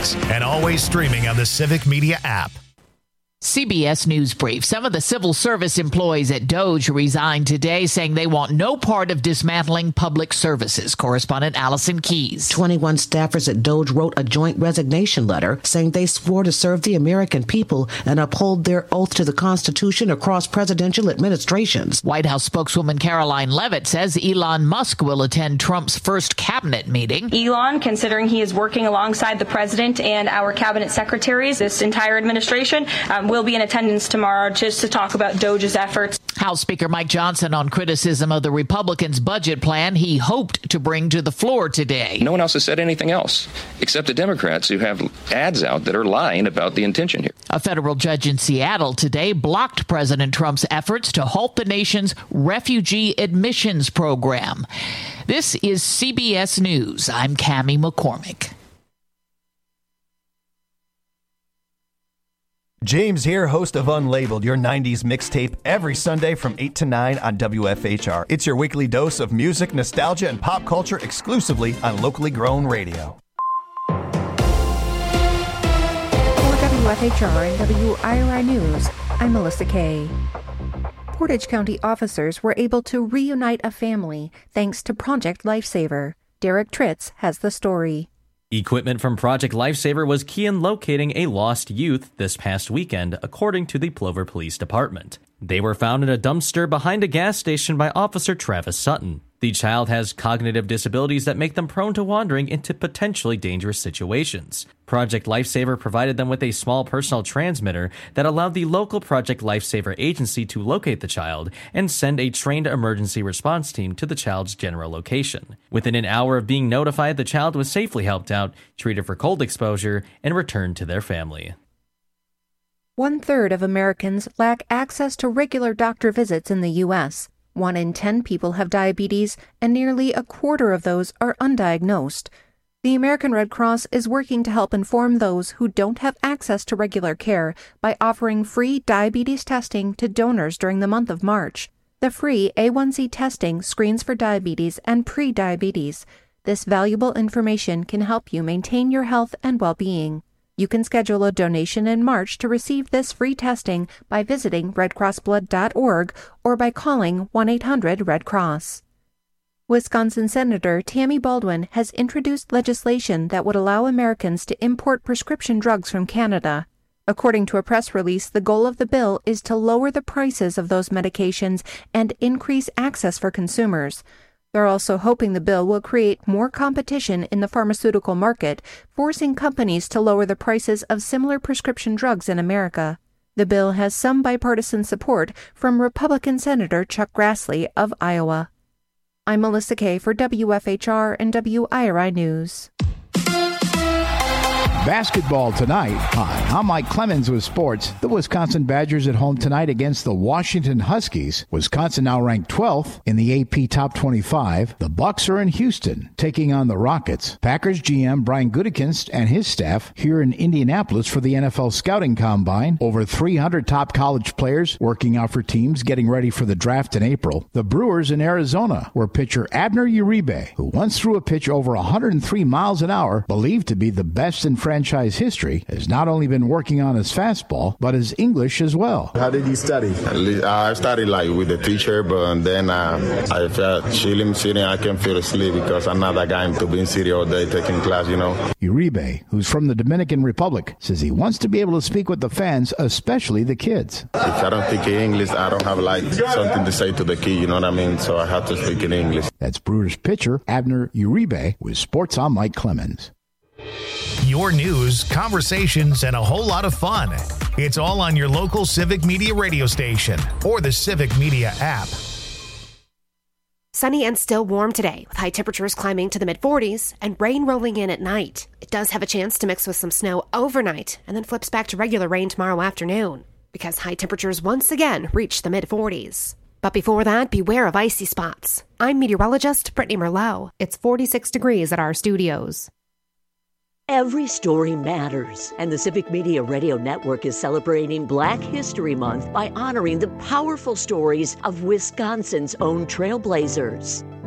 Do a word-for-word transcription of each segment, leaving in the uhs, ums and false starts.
Civics, and always streaming on the Civic Media app. C B S News Brief. Some of the civil service employees at DOGE resigned today, saying they want no part of dismantling public services. Correspondent Allison Keys. twenty-one staffers at DOGE wrote a joint resignation letter saying they swore to serve the American people and uphold their oath to the Constitution across presidential administrations. White House spokeswoman Caroline Leavitt says Elon Musk will attend Trump's first cabinet meeting. Elon, considering he is working alongside the president and our cabinet secretaries, this entire administration, um, will be in attendance tomorrow just to talk about DOGE's efforts. House Speaker Mike Johnson on criticism of the Republicans' budget plan he hoped to bring to the floor today. No one else has said anything else except the Democrats who have ads out that are lying about the intention here. A federal judge in Seattle today blocked President Trump's efforts to halt the nation's refugee admissions program. This is C B S News. I'm Cammie McCormick. James here, host of Unlabeled, your nineties mixtape, every Sunday from eight to nine on W F H R. It's your weekly dose of music, nostalgia, and pop culture exclusively on locally grown radio. For W F H R and W I R I News, I'm Melissa Kay. Portage County officers were able to reunite a family thanks to Project Lifesaver. Derek Tritz has the story. Equipment from Project Lifesaver was key in locating a lost youth this past weekend, according to the Plover Police Department. They were found in a dumpster behind a gas station by Officer Travis Sutton. The child has cognitive disabilities that make them prone to wandering into potentially dangerous situations. Project Lifesaver provided them with a small personal transmitter that allowed the local Project Lifesaver agency to locate the child and send a trained emergency response team to the child's general location. Within an hour of being notified, the child was safely helped out, treated for cold exposure, and returned to their family. One-third of Americans lack access to regular doctor visits in the U S One in ten people have diabetes, and nearly a quarter of those are undiagnosed. The American Red Cross is working to help inform those who don't have access to regular care by offering free diabetes testing to donors during the month of March. The free A one C testing screens for diabetes and pre-diabetes. This valuable information can help you maintain your health and well-being. You can schedule a donation in March to receive this free testing by visiting red cross blood dot org or by calling one eight hundred red cross. Wisconsin Senator Tammy Baldwin has introduced legislation that would allow Americans to import prescription drugs from Canada. According to a press release, the goal of the bill is to lower the prices of those medications and increase access for consumers. They're also hoping the bill will create more competition in the pharmaceutical market, forcing companies to lower the prices of similar prescription drugs in America. The bill has some bipartisan support from Republican Senator Chuck Grassley of Iowa. I'm Melissa Kay for W F H R and W I R I News. Basketball tonight. Hi, I'm Mike Clemens with sports. The Wisconsin Badgers at home tonight against the Washington Huskies. Wisconsin now ranked twelfth in the A P Top twenty-five. The Bucks are in Houston taking on the Rockets. Packers G M Brian Gutekunst and his staff here in Indianapolis for the N F L Scouting Combine. Over three hundred top college players working out for teams getting ready for the draft in April. The Brewers in Arizona, where pitcher Abner Uribe, who once threw a pitch over one hundred three miles an hour, believed to be the best in franchise history, has not only been working on his fastball, but his English as well. How did you study? I studied like with the teacher, but then uh, I felt chilling, sitting. I can feel asleep because I'm not that guy to be in city all day taking class, you know. Uribe, who's from the Dominican Republic, says he wants to be able to speak with the fans, especially the kids. If I don't speak English, I don't have like something to say to the kid, you know what I mean? So I have to speak in English. That's Brewers pitcher Abner Uribe with Sports on Mike Clemens. Your news, conversations, and a whole lot of fun. It's all on your local Civic Media radio station or the Civic Media app. Sunny and still warm today, with high temperatures climbing to the mid forties and rain rolling in at night. It does have a chance to mix with some snow overnight and then flips back to regular rain tomorrow afternoon, because high temperatures once again reach the mid forties. But before that, beware of icy spots. I'm meteorologist Brittany Merlot. It's forty-six degrees at our studios. Every story matters, and the Civic Media Radio Network is celebrating Black History Month by honoring the powerful stories of Wisconsin's own trailblazers.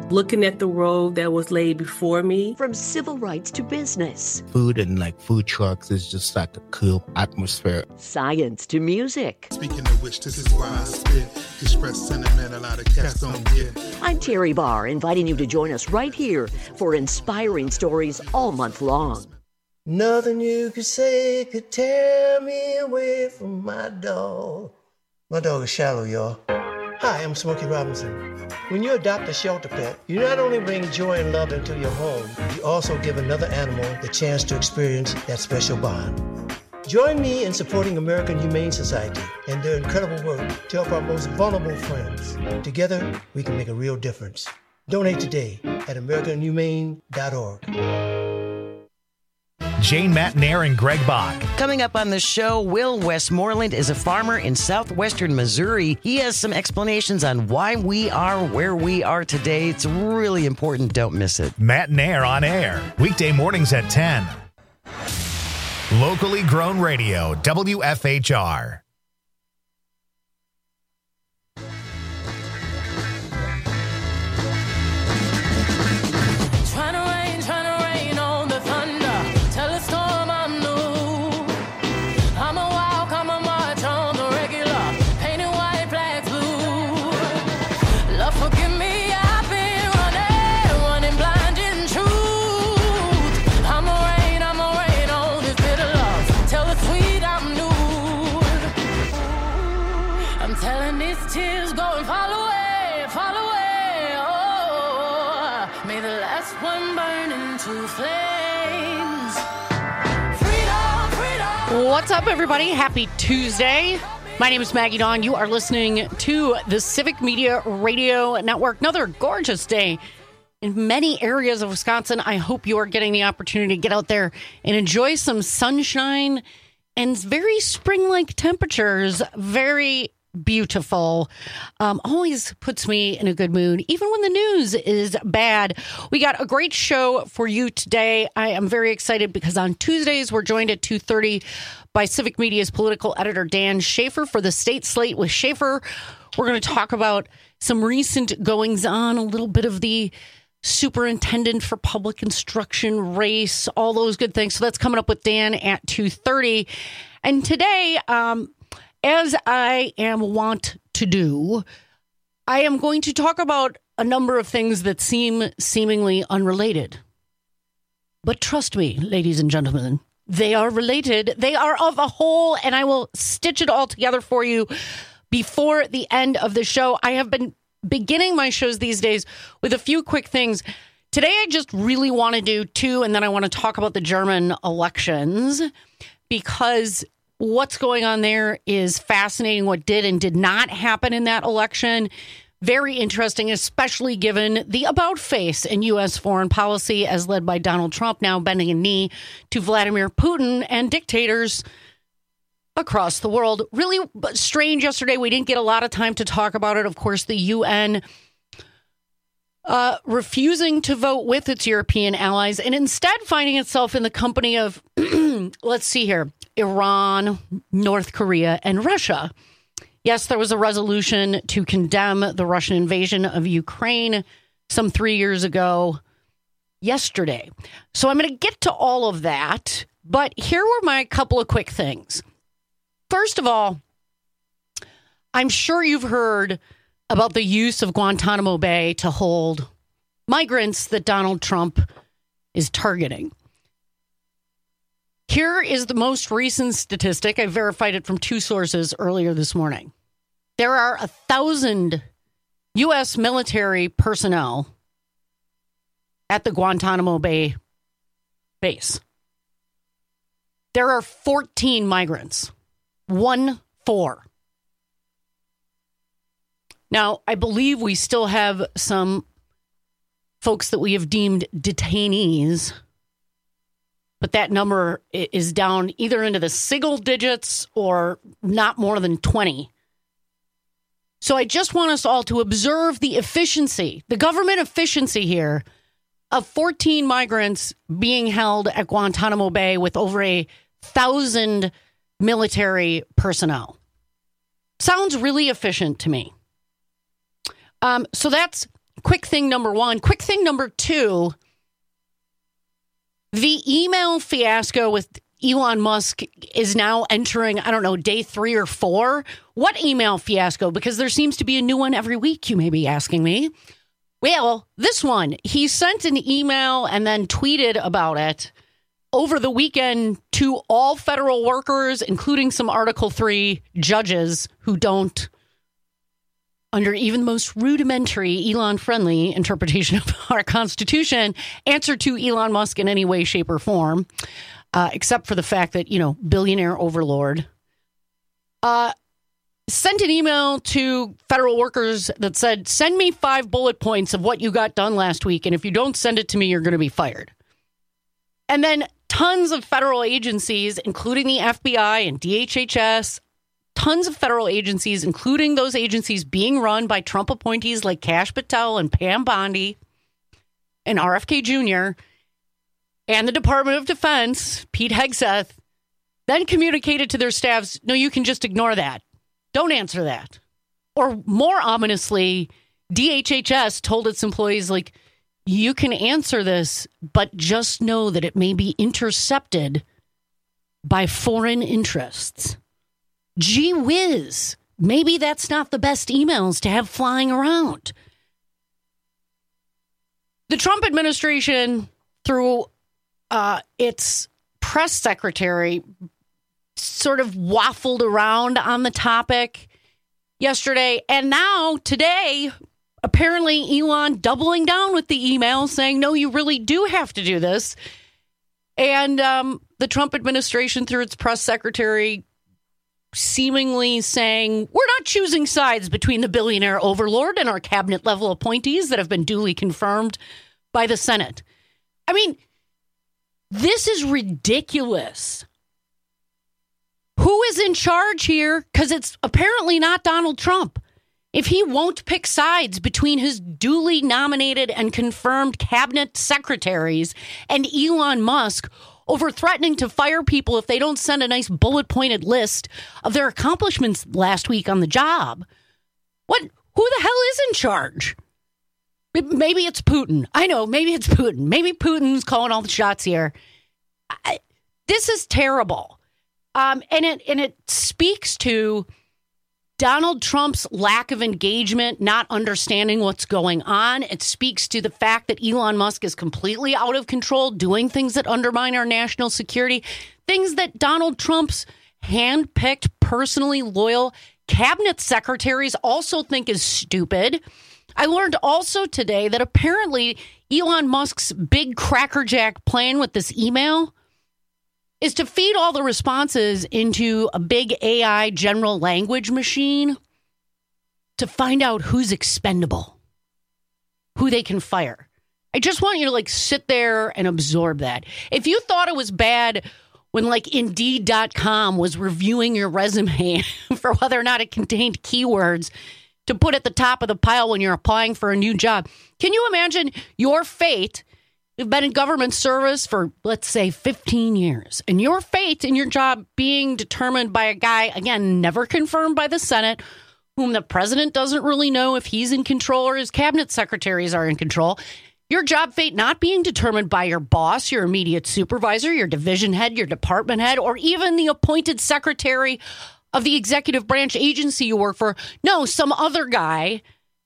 looking at the road that was laid before me. From civil rights to business. Food and like food trucks is just like a cool atmosphere. Science to music. Speaking of which, this is why I spit. Express sentiment a lot of cats don't get. I'm Terry Barr, inviting you to join us right here for inspiring stories all month long. Nothing you could say could tear me away from my dog. My dog is Shallow, y'all. Hi, I'm Smokey Robinson. When you adopt a shelter pet, you not only bring joy and love into your home, you also give another animal the chance to experience that special bond. Join me in supporting American Humane Society and their incredible work to help our most vulnerable friends. Together, we can make a real difference. Donate today at american humane dot org. Jane Matnair and Greg Bach. Coming up on the show, Will Westmoreland is a farmer in southwestern Missouri. He has some explanations on why we are where we are today. It's really important. Don't miss it. Matnair on air, weekday mornings at ten. Locally grown radio, W F H R. What's up, everybody? Happy Tuesday. My name is Maggie Dawn. You are listening to the Civic Media Radio Network. Another gorgeous day in many areas of Wisconsin. I hope you are getting the opportunity to get out there and enjoy some sunshine and very spring-like temperatures. Very beautiful. Um, always puts me in a good mood, even when the news is bad. We got a great show for you today. I am very excited because on Tuesdays, we're joined at two thirty by Civic Media's political editor, Dan Schaefer, for the State Slate with Schaefer. We're going to talk about some recent goings-on, a little bit of the superintendent for public instruction race, all those good things. So that's coming up with Dan at two thirty. And today, um, as I am wont to do, I am going to talk about a number of things that seem seemingly unrelated. But trust me, ladies and gentlemen, they are related. They are of a whole, and I will stitch it all together for you before the end of the show. I have been beginning my shows these days with a few quick things. Today, I just really want to do two, and then I want to talk about the German elections, because what's going on there is fascinating. What did and did not happen in that election. Very interesting, especially given the about face in U S foreign policy as led by Donald Trump, now bending a knee to Vladimir Putin and dictators across the world. Really strange yesterday. We didn't get a lot of time to talk about it. Of course, the U N uh, refusing to vote with its European allies and instead finding itself in the company of, let's see here, Iran, North Korea, and Russia. Yes, there was a resolution to condemn the Russian invasion of Ukraine some three years ago yesterday. So I'm going to get to all of that, but here were my couple of quick things. First of all, I'm sure you've heard about the use of Guantanamo Bay to hold migrants that Donald Trump is targeting. Here is the most recent statistic. I verified it from two sources earlier this morning. There are a thousand U S military personnel at the Guantanamo Bay base. There are fourteen migrants. One, four. Now, I believe we still have some folks that we have deemed detainees, but that number is down either into the single digits or not more than twenty. So I just want us all to observe the efficiency, the government efficiency here of fourteen migrants being held at Guantanamo Bay with over a thousand military personnel. Sounds really efficient to me. Um, so that's quick thing number one. Quick thing number two, the email fiasco with Elon Musk is now entering, I don't know, day three or four. What email fiasco? Because there seems to be a new one every week, you may be asking me. Well, this one, he sent an email and then tweeted about it over the weekend to all federal workers, including some Article three judges who don't, under even the most rudimentary Elon-friendly interpretation of our Constitution, answer to Elon Musk in any way, shape, or form, uh, except for the fact that, you know, billionaire overlord. Uh, sent an email to federal workers that said, send me five bullet points of what you got done last week, and if you don't send it to me, you're going to be fired. And then tons of federal agencies, including the F B I and D H H S, tons of federal agencies, including those agencies being run by Trump appointees like Kash Patel and Pam Bondi and R F K Junior, and the Department of Defense, Pete Hegseth, then communicated to their staffs, no, you can just ignore that. Don't answer that. Or more ominously, D H H S told its employees, like, you can answer this, but just know that it may be intercepted by foreign interests. Gee whiz. Maybe that's not the best emails to have flying around. The Trump administration, through uh, its press secretary, sort of waffled around on the topic yesterday. And now, today, apparently Elon doubling down with the email saying, no, you really do have to do this. And um, the Trump administration, through its press secretary, seemingly saying, we're not choosing sides between the billionaire overlord and our cabinet level appointees that have been duly confirmed by the Senate. I mean, this is ridiculous. Who is in charge here? Because it's apparently not Donald Trump. If he won't pick sides between his duly nominated and confirmed cabinet secretaries and Elon Musk over threatening to fire people if they don't send a nice bullet-pointed list of their accomplishments last week on the job, what? Who the hell is in charge? Maybe it's Putin. I know, maybe it's Putin. Maybe Putin's calling all the shots here. I, this is terrible. Um, and it and it speaks to Donald Trump's lack of engagement, not understanding what's going on. It speaks to the fact that Elon Musk is completely out of control, doing things that undermine our national security, things that Donald Trump's handpicked, personally loyal cabinet secretaries also think is stupid. I learned also today that apparently Elon Musk's big crackerjack plan with this email is to feed all the responses into a big A I general language machine to find out who's expendable, who they can fire. I just want you to like sit there and absorb that. If you thought it was bad when like Indeed dot com was reviewing your resume for whether or not it contained keywords to put at the top of the pile when you're applying for a new job, can you imagine your fate? You've been in government service for, let's say, fifteen years, and your fate in your job being determined by a guy, again, never confirmed by the Senate, whom the president doesn't really know if he's in control or his cabinet secretaries are in control. Your job fate not being determined by your boss, your immediate supervisor, your division head, your department head, or even the appointed secretary of the executive branch agency you work for. No, some other guy.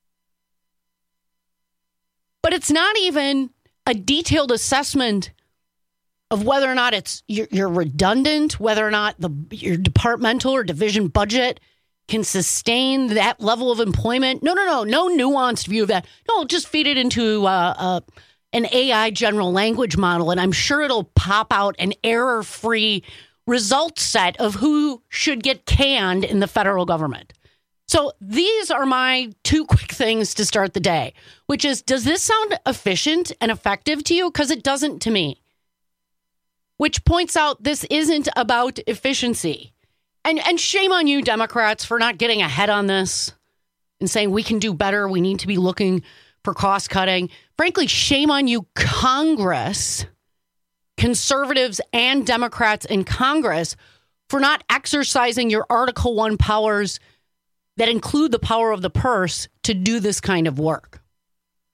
But it's not even a detailed assessment of whether or not it's you're, you're redundant, whether or not the your departmental or division budget can sustain that level of employment. No, no, no, no nuanced view of that. No, just feed it into uh, uh, an A I general language model, and I'm sure it'll pop out an error-free result set of who should get canned in the federal government. So these are my two quick things to start the day, which is, does this sound efficient and effective to you? Because it doesn't to me. Which points out this isn't about efficiency. And and shame on you, Democrats, for not getting ahead on this and saying we can do better. We need to be looking for cost cutting. Frankly, shame on you, Congress, conservatives and Democrats in Congress, for not exercising your Article One powers that include the power of the purse to do this kind of work.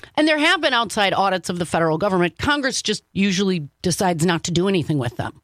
And there have been outside audits of the federal government. Congress just usually decides not to do anything with them.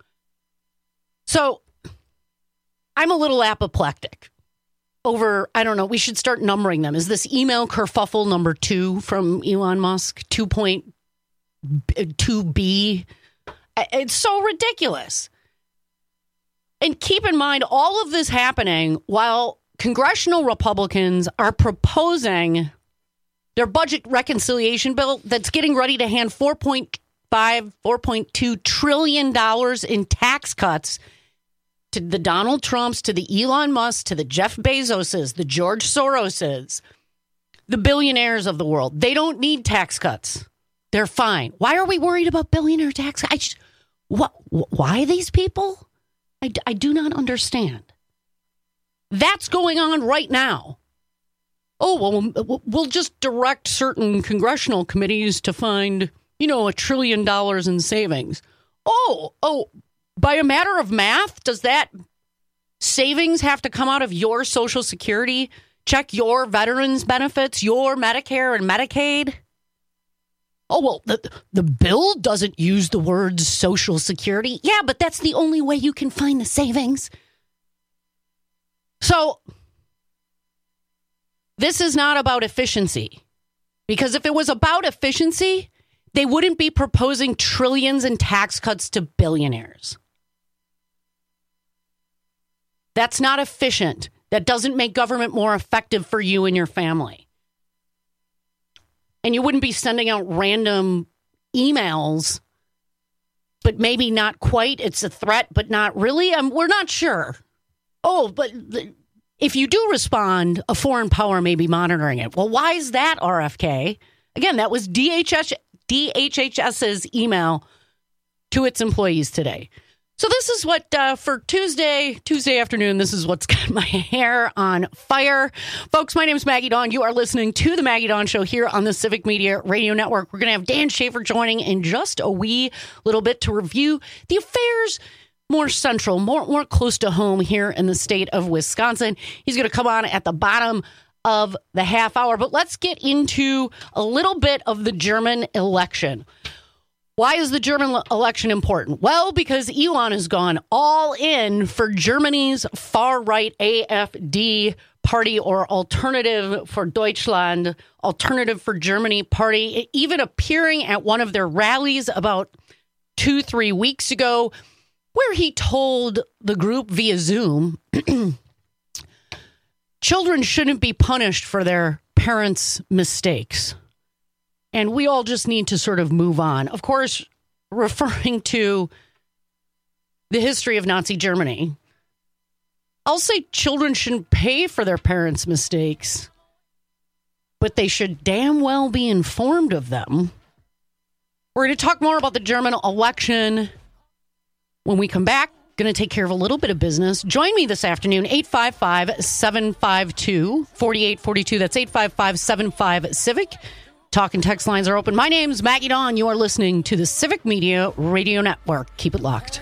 So I'm a little apoplectic over, I don't know, we should start numbering them. Is this email kerfuffle number two from Elon Musk, two point two B? It's so ridiculous. And keep in mind, all of this happening while congressional Republicans are proposing their budget reconciliation bill that's getting ready to hand four point five, four point two trillion dollars in tax cuts to the Donald Trumps, to the Elon Musk, to the Jeff Bezoses, the George Soroses, the billionaires of the world. They don't need tax cuts. They're fine. Why are we worried about billionaire tax cuts? I just, what, why these people? I, I do not understand. That's going on right now. Oh, well, we'll just direct certain congressional committees to find, you know, a trillion dollars in savings. Oh, oh, by a matter of math, does that savings have to come out of your Social Security? Check your veterans benefits, your Medicare and Medicaid? Oh, well, the, the bill doesn't use the words Social Security. Yeah, but that's the only way you can find the savings. So this is not about efficiency, because if it was about efficiency, they wouldn't be proposing trillions in tax cuts to billionaires. That's not efficient. That doesn't make government more effective for you and your family. And you wouldn't be sending out random emails, but maybe not quite. It's a threat, but not really. Um, we're not sure. Oh, but if you do respond, a foreign power may be monitoring it. Well, why is that, R F K? Again, that was D H S, D H H S's email to its employees today. So this is what, uh, for Tuesday, Tuesday afternoon, this is what's got my hair on fire. Folks, my name is Maggie Dawn. You are listening to The Maggie Dawn Show here on the Civic Media Radio Network. We're going to have Dan Schaefer joining in just a wee little bit to review the affairs more central, more, more close to home here in the state of Wisconsin. He's going to come on at the bottom of the half hour. But let's get into a little bit of the German election. Why is the German election important? Well, because Elon has gone all in for Germany's far-right A F D party, or Alternative for Deutschland, Alternative for Germany party, even appearing at one of their rallies about two, three weeks ago, where he told the group via Zoom, children shouldn't be punished for their parents' mistakes. And we all just need to sort of move on. Of course, referring to the history of Nazi Germany, I'll say children shouldn't pay for their parents' mistakes, but they should damn well be informed of them. We're going to talk more about the German election when we come back. Going to take care of a little bit of business. Join me this afternoon, eight five five, seven five two, four eight four two. That's eight five five, seven five, CIVIC. Talk and text lines are open. My name's Maggie Dawn. You are listening to the Civic Media Radio Network. Keep it locked.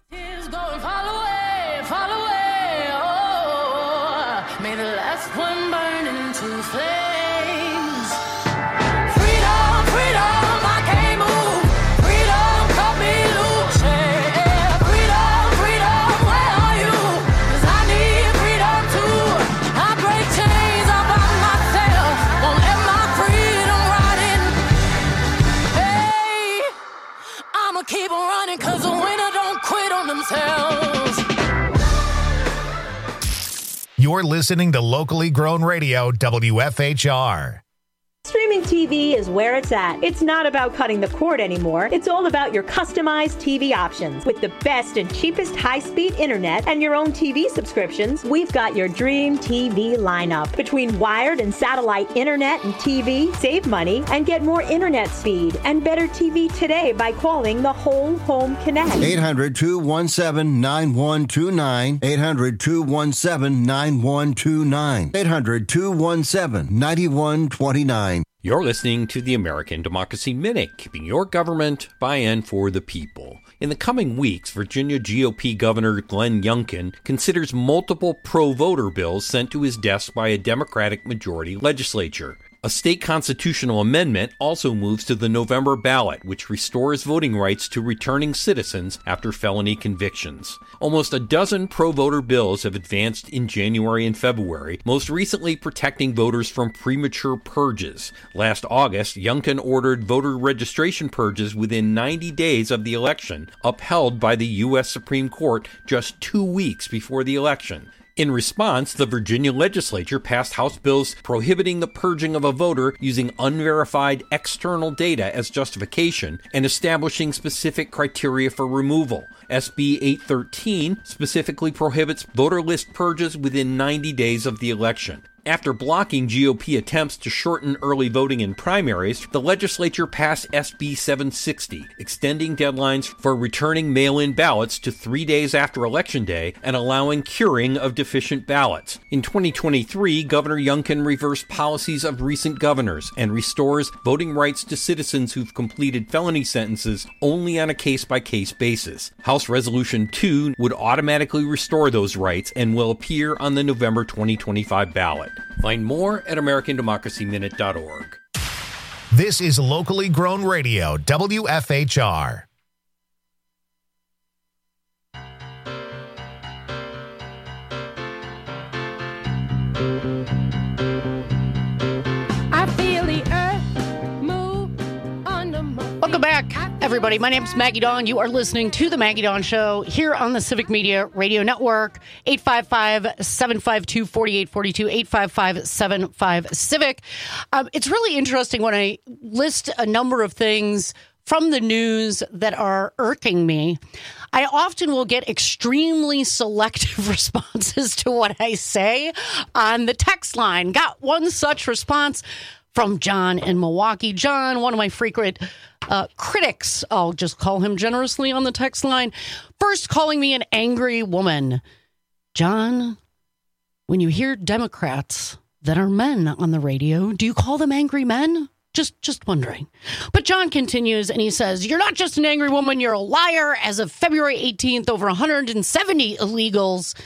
May the last one burn into flames. Freedom, freedom, I can't move. Freedom, cut me loose. Yeah. Freedom, freedom, where are you? 'Cause I need freedom too. I break chains all by myself. Won't let my freedom rot in. Hey, I'ma keep on running 'cause the winner don't quit on themselves. You're listening to locally grown radio, W F H R. Streaming T V is where it's at. It's not about cutting the cord anymore. It's all about your customized T V options. With the best and cheapest high-speed internet and your own T V subscriptions, we've got your dream T V lineup. Between wired and satellite internet and T V, save money and get more internet speed and better T V today by calling the Whole Home Connect. eight hundred, two one seven, nine one two nine. eight hundred, two one seven, nine one two nine. eight hundred, two one seven, nine one two nine. You're listening to the American Democracy Minute, keeping your government by and for the people. In the coming weeks, Virginia G O P Governor Glenn Youngkin considers multiple pro-voter bills sent to his desk by a Democratic majority legislature. A state constitutional amendment also moves to the November ballot, which restores voting rights to returning citizens after felony convictions. Almost a dozen pro-voter bills have advanced in January and February, most recently protecting voters from premature purges. Last August, Youngkin ordered voter registration purges within ninety days of the election, upheld by the U S Supreme Court just two weeks before the election. In response, the Virginia legislature passed House bills prohibiting the purging of a voter using unverified external data as justification and establishing specific criteria for removal. S B eight thirteen specifically prohibits voter list purges within ninety days of the election. After blocking G O P attempts to shorten early voting in primaries, the legislature passed S B seven sixty, extending deadlines for returning mail-in ballots to three days after Election Day and allowing curing of deficient ballots. In twenty twenty-three, Governor Youngkin reversed policies of recent governors and restores voting rights to citizens who've completed felony sentences only on a case-by-case basis. House Resolution two would automatically restore those rights and will appear on the November twenty twenty-five ballot. Find more at American Democracy Minute dot org. This is locally grown radio, W F H R. I feel the earth move under my feet. Welcome back, everybody. My name is Maggie Dawn. You are listening to The Maggie Dawn Show here on the Civic Media Radio Network. eight five five, seven five two, four eight four two, eight five five, seven five, CIVIC. Um, it's really interesting when I list a number of things from the news that are irking me. I often will get extremely selective responses to what I say on the text line. Got one such response from John in Milwaukee. John, one of my frequent uh, critics, I'll just call him generously on the text line, first calling me an angry woman. John, when you hear Democrats that are men on the radio, do you call them angry men? Just just wondering. But John continues and he says, you're not just an angry woman, you're a liar. As of February eighteenth, over one hundred seventy illegals.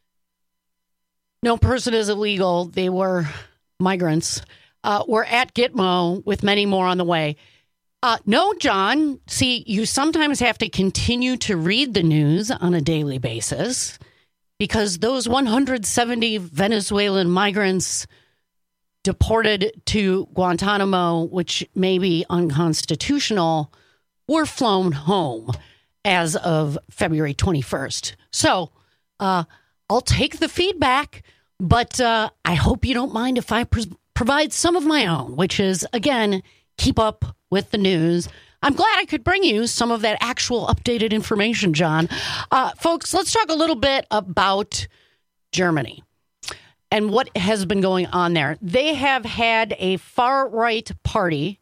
No person is illegal. They were migrants. Uh, we're at Gitmo with many more on the way. Uh, no, John. See, you sometimes have to continue to read the news on a daily basis because those one hundred seventy Venezuelan migrants deported to Guantanamo, which may be unconstitutional, were flown home as of February twenty-first. So uh, I'll take the feedback, but uh, I hope you don't mind if I pr- provide some of my own, which is, again, keep up with the news. I'm glad I could bring you some of that actual updated information, John. Uh, folks, let's talk a little bit about Germany and what has been going on there. They have had a far-right party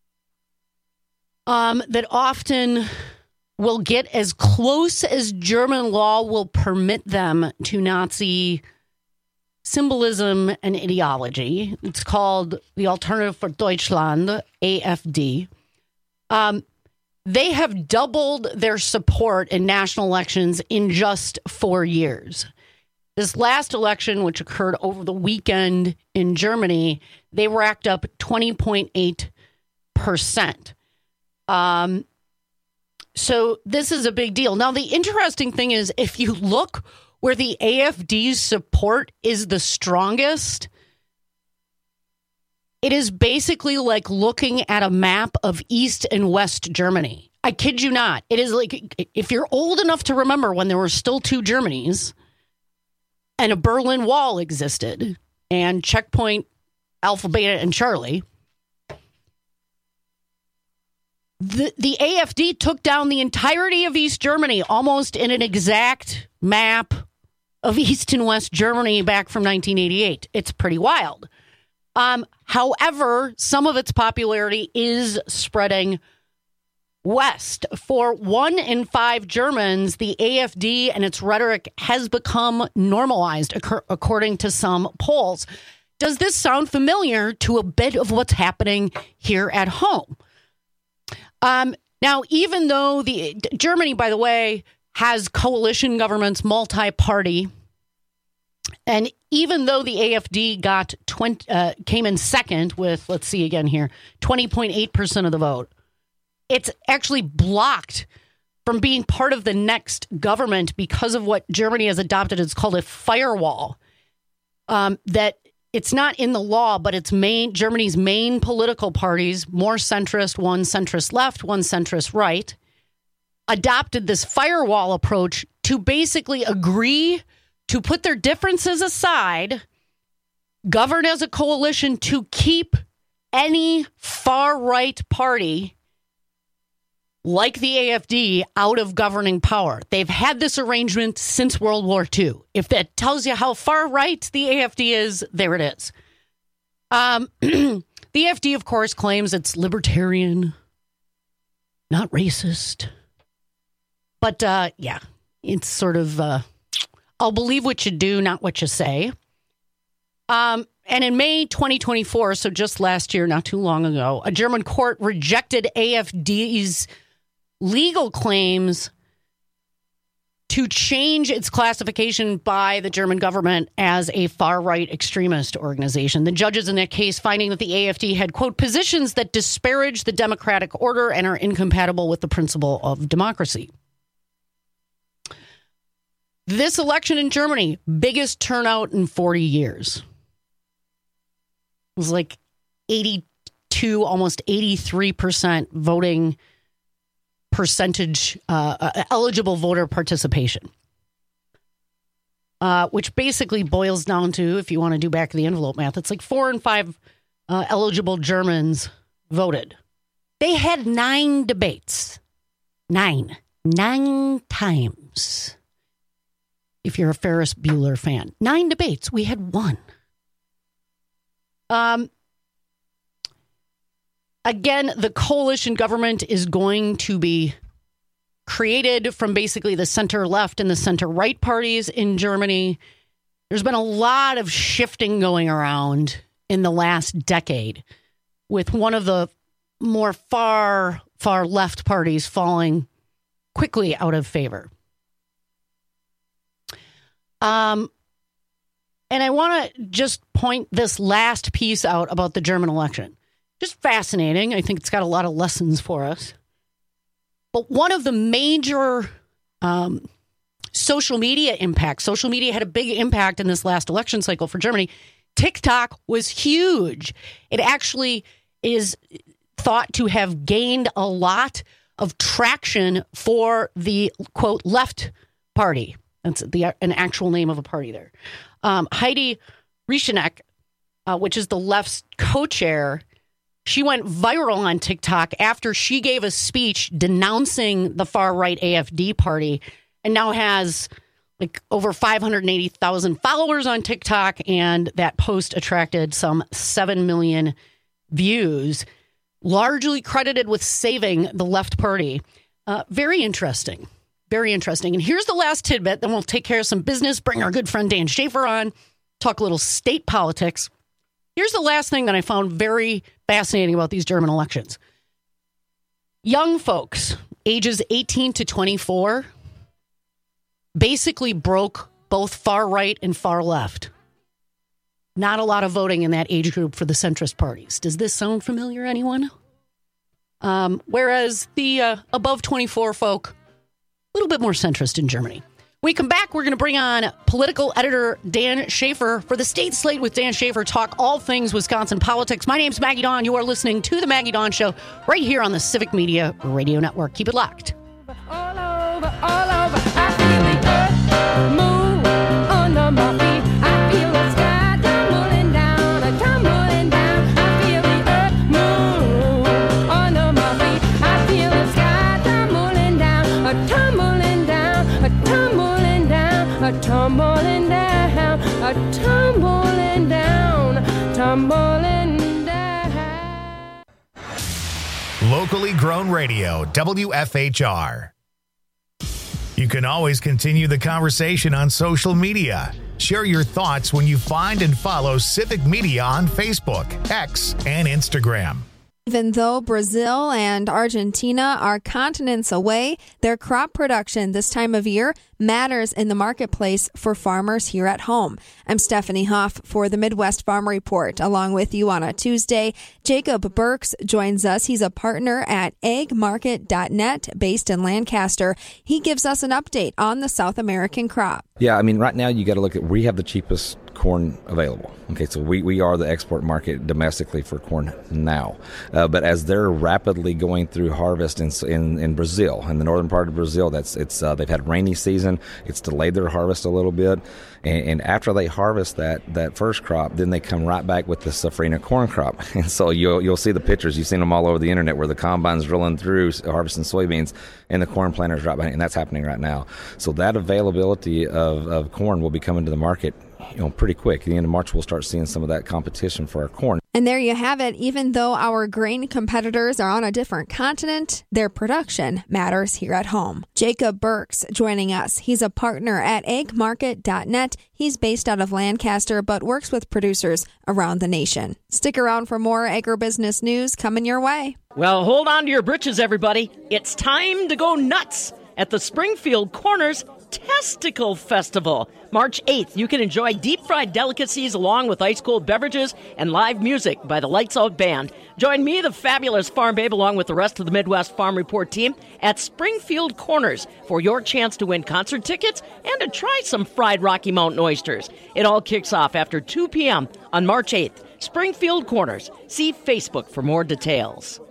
um, that often will get as close as German law will permit them to Nazi symbolism and ideology. It's called the Alternative for Deutschland, A F D. Um, they have doubled their support in national elections in just four years. This last election, which occurred over the weekend in Germany, they racked up twenty point eight percent. Um, so this is a big deal. Now, the interesting thing is, if you look where the A F D's support is the strongest, it is basically like looking at a map of East and West Germany. I kid you not. It is like, if you're old enough to remember when there were still two Germanys and a Berlin Wall existed and Checkpoint Alpha, Beta, and Charlie, the, the A F D took down the entirety of East Germany almost in an exact map of East and West Germany back from nineteen eighty-eight. It's pretty wild. Um, however, some of its popularity is spreading west. For one in five Germans, the A F D and its rhetoric has become normalized, according to some polls. Does this sound familiar to a bit of what's happening here at home? Um, now, even though the Germany, by the way, has coalition governments, multi-party, and even though the A F D got twenty, uh, came in second with, let's see again here, twenty point eight percent of the vote, it's actually blocked from being part of the next government because of what Germany has adopted. It's called a firewall. Um, that it's not in the law, but it's main Germany's main political parties, more centrist, one centrist left, one centrist right, adopted this firewall approach to basically agree to put their differences aside, govern as a coalition to keep any far-right party like the A F D out of governing power. They've had this arrangement since World War Two. If that tells you how far-right the A F D is, there it is. Um, the A F D, of course, claims it's libertarian, not racist. But, uh, yeah, it's sort of... Uh, I'll believe what you do, not what you say. Um, and in May twenty twenty-four, so just last year, not too long ago, a German court rejected A F D's legal claims to change its classification by the German government as a far-right extremist organization. The judges in that case finding that the A F D had, quote, positions that disparage the democratic order and are incompatible with the principle of democracy. This election in Germany, biggest turnout in forty years. It was like eighty-two, almost eighty-three percent voting percentage, uh, uh, eligible voter participation. Uh, which basically boils down to, if you want to do back of the envelope math, it's like four and five uh, eligible Germans voted. They had nine debates. Nine. Nine times. If you're a Ferris Bueller fan. Nine debates. We had one. Um. Again, the coalition government is going to be created from basically the center-left and the center-right parties in Germany. There's been a lot of shifting going around in the last decade, with one of the more far, far left parties falling quickly out of favor. Um, and I want to just point this last piece out about the German election. Just fascinating. I think it's got a lot of lessons for us. But one of the major um, social media impacts, social media had a big impact in this last election cycle for Germany. TikTok was huge. It actually is thought to have gained a lot of traction for the, quote, left party. That's the an actual name of a party there. Um, Heidi Riescheneck, uh, which is the left's co-chair, she went viral on TikTok after she gave a speech denouncing the far-right A F D party, and now has like over five hundred eighty thousand followers on TikTok, and that post attracted some seven million views, largely credited with saving the left party. Uh, very interesting. Very interesting. And here's the last tidbit. Then we'll take care of some business, bring our good friend Dan Schaefer on, talk a little state politics. Here's the last thing that I found very fascinating about these German elections. Young folks, ages eighteen to twenty-four, basically broke both far right and far left. Not a lot of voting in that age group for the centrist parties. Does this sound familiar, anyone? Um, whereas the uh, above twenty-four folk, a little bit more centrist in Germany. When we come back, we're going to bring on political editor Dan Schaefer for the State Slate with Dan Schaefer, talk all things Wisconsin politics. My name's Maggie Dawn. You are listening to The Maggie Dawn Show right here on the Civic Media Radio Network. Keep it locked. All over, all over, I feel the earth move under my feet. I feel the sky tumbling down, a tumbling down. I feel the earth move under my feet. I feel the sky tumbling down, a tumbling down, a tumbling down, a tumbling down, a tumbling down, tumbling down. Locally grown radio, W F H R. You can always continue the conversation on social media. Share your thoughts when you find and follow Civic Media on Facebook, X, and Instagram. Even though Brazil and Argentina are continents away, their crop production this time of year matters in the marketplace for farmers here at home. I'm Stephanie Hoff for the Midwest Farm Report. Along with you on a Tuesday, Jacob Burks joins us. He's a partner at ag market dot net based in Lancaster. He gives us an update on the South American crop. Yeah, I mean, right now you got to look at, we have the cheapest corn available. Okay, so we, we are the export market domestically for corn now. Uh, but as they're rapidly going through harvest in, in in Brazil, in the northern part of Brazil, that's it's uh, they've had rainy season. It's delayed their harvest a little bit. And, and after they harvest that that first crop, then they come right back with the safrinha corn crop. And so you'll you'll see the pictures. You've seen them all over the internet where the combine's rolling through harvesting soybeans and the corn planters right behind, and that's happening right now. So that availability of, of corn will be coming to the market, you know, pretty quick. At the end of March, we'll start seeing some of that competition for our corn. And there you have it. Even though our grain competitors are on a different continent, their production matters here at home. Jacob Burks joining us. He's a partner at ag market dot net. He's based out of Lancaster, but works with producers around the nation. Stick around for more agribusiness news coming your way. Well, hold on to your britches, everybody. It's time to go nuts at the Springfield Corners Testicle Festival. March eighth, you can enjoy deep-fried delicacies along with ice-cold beverages and live music by the Lights Out Band. Join me, the fabulous Farm Babe, along with the rest of the Midwest Farm Report team at Springfield Corners for your chance to win concert tickets and to try some fried Rocky Mountain oysters. It all kicks off after two p.m. on March eighth. Springfield Corners. See Facebook for more details.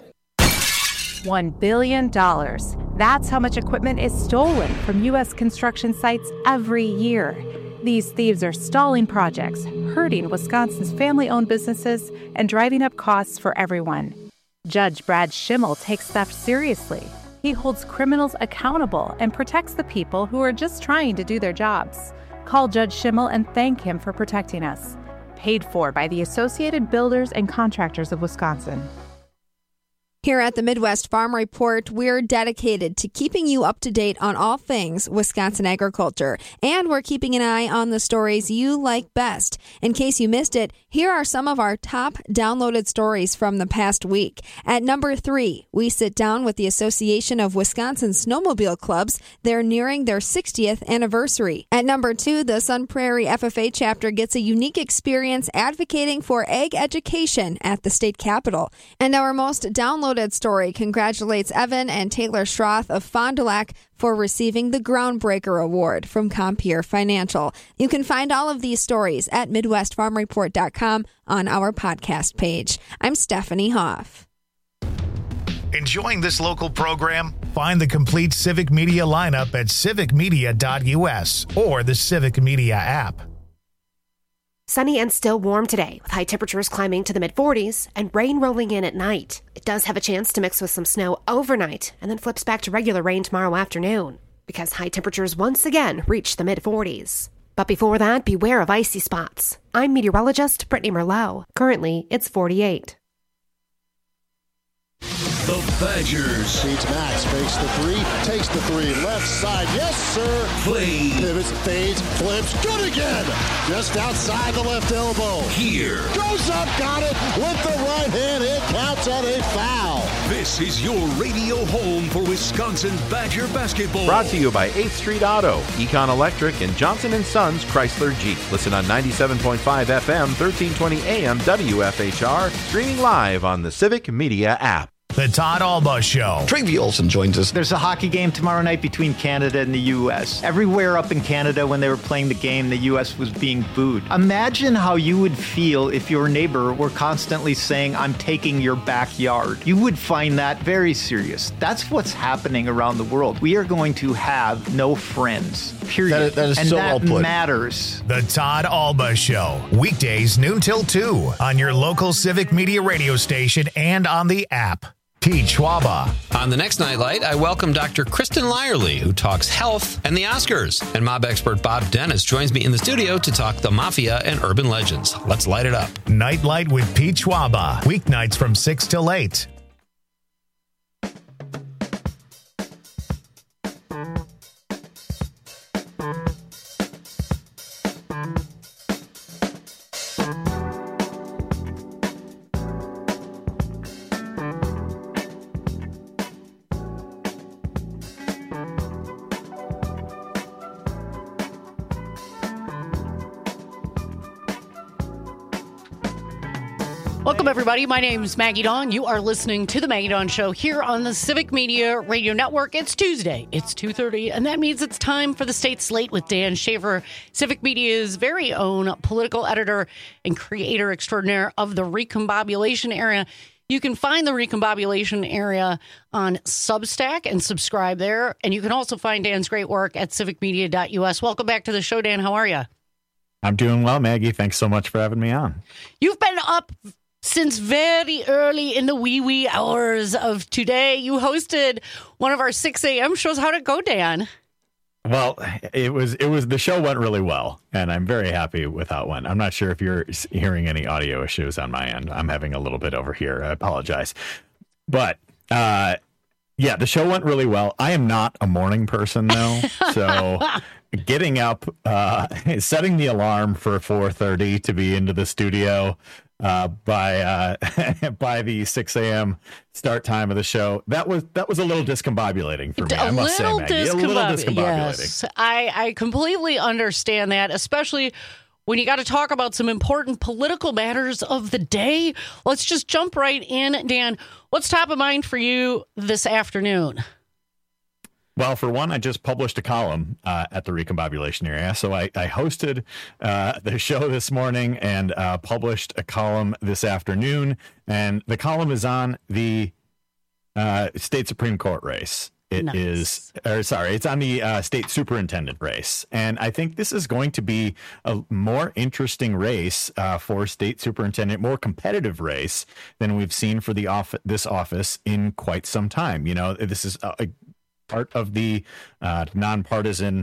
One billion dollars. That's how much equipment is stolen from U S construction sites every year. These thieves are stalling projects, hurting Wisconsin's family-owned businesses, and driving up costs for everyone. Judge Brad Schimmel takes theft seriously. He holds criminals accountable and protects the people who are just trying to do their jobs. Call Judge Schimmel and thank him for protecting us. Paid for by the Associated Builders and Contractors of Wisconsin. Here at the Midwest Farm Report, we're dedicated to keeping you up to date on all things Wisconsin agriculture, and we're keeping an eye on the stories you like best. In case you missed it, here are some of our top downloaded stories from the past week. At number three, we sit down with the Association of Wisconsin Snowmobile Clubs. They're nearing their sixtieth anniversary. At number two, the Sun Prairie F F A chapter gets a unique experience advocating for ag education at the state capitol. And our most downloaded story congratulates Evan and Taylor Schroth of Fond du Lac for receiving the Groundbreaker Award from Compeer Financial. You can find all of these stories at midwest farm report dot com on our podcast page. I'm Stephanie Hoff. Enjoying this local program? Find the complete Civic Media lineup at civic media dot u s or the Civic Media app. Sunny and still warm today, with high temperatures climbing to the mid forties and rain rolling in at night. It does have a chance to mix with some snow overnight and then flips back to regular rain tomorrow afternoon, because high temperatures once again reach the mid forties. But before that, beware of icy spots. I'm meteorologist Brittany Merlot. Currently, it's forty-eight. The Badgers. Feeds Max, fakes the three, takes the three, left side, yes sir. Play. Pivots, fades, flips, good again. Just outside the left elbow. Here. Goes up, got it, with the right hand, it counts at a foul. This is your radio home for Wisconsin Badger basketball. Brought to you by eighth Street Auto, Econ Electric, and Johnson and Sons Chrysler Jeep. Listen on ninety-seven point five F M, thirteen twenty A M W F H R, streaming live on the Civic Media app. The Todd Alba Show. Trey Olson joins us. There's a hockey game tomorrow night between Canada and the U S. Everywhere up in Canada, when they were playing the game, the U S was being booed. Imagine how you would feel if your neighbor were constantly saying, "I'm taking your backyard." You would find that very serious. That's what's happening around the world. We are going to have no friends, period. That, that is and so that well put. matters. The Todd Alba Show. Weekdays noon till two on your local Civic Media radio station and on the app. Pete Schwaba. On the next Nightlight, I welcome Doctor Kristen Lyerly, who talks health and the Oscars. And mob expert Bob Dennis joins me in the studio to talk the mafia and urban legends. Let's light it up. Nightlight with Pete Schwaba. Weeknights from six till eight. Welcome, everybody. My name is Maggie Dawn. You are listening to The Maggie Dawn Show here on the Civic Media Radio Network. It's Tuesday. It's two thirty, and that means it's time for the State Slate with Dan Shaver, Civic Media's very own political editor and creator extraordinaire of the Recombobulation Area. You can find the Recombobulation Area on Substack and subscribe there. And you can also find Dan's great work at civic media dot u s. Welcome back to the show, Dan. How are you? I'm doing well, Maggie. Thanks so much for having me on. You've been up since very early in the wee wee hours of today. You hosted one of our six a.m. shows. How'd it go, Dan? Well, it was it was the show went really well, and I'm very happy with how it went. I'm not sure if you're hearing any audio issues on my end. I'm having a little bit over here. I apologize. But uh, yeah, the show went really well. I am not a morning person, though. So getting up, uh, setting the alarm for four thirty to be into the studio uh, by uh, by the six a.m. start time of the show, that was that was a little discombobulating for me. A I must say, little Maggie, a little discombobulating. Yes, I, I completely understand that, especially when you got to talk about some important political matters of the day. Let's just jump right in, Dan. What's top of mind for you this afternoon? Well, for one, I just published a column uh, at the Recombobulation Area. So I, I hosted uh, the show this morning and uh, published a column this afternoon. And the column is on the uh, state Supreme Court race. It nice. is, or sorry, it's on the uh, state superintendent race. And I think this is going to be a more interesting race uh, for state superintendent, more competitive race than we've seen for the off- this office in quite some time. You know, this is a, a part of the uh, nonpartisan